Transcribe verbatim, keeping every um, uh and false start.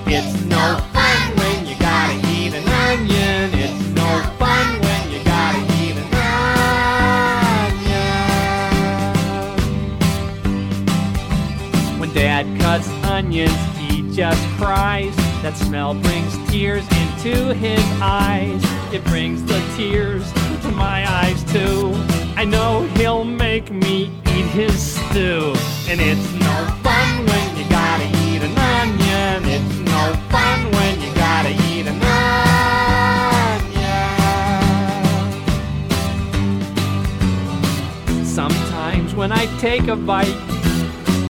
It's no fun when you gotta eat an onion. It's no fun when you gotta eat an onion. When Dad cuts onions, he just cries. That smell brings tears into his eyes. It brings the tears to my eyes too. I know he'll make me eat his stew. And it's no fun when you gotta eat an onion. It's no fun when you gotta eat an onion. Sometimes when I take a bite,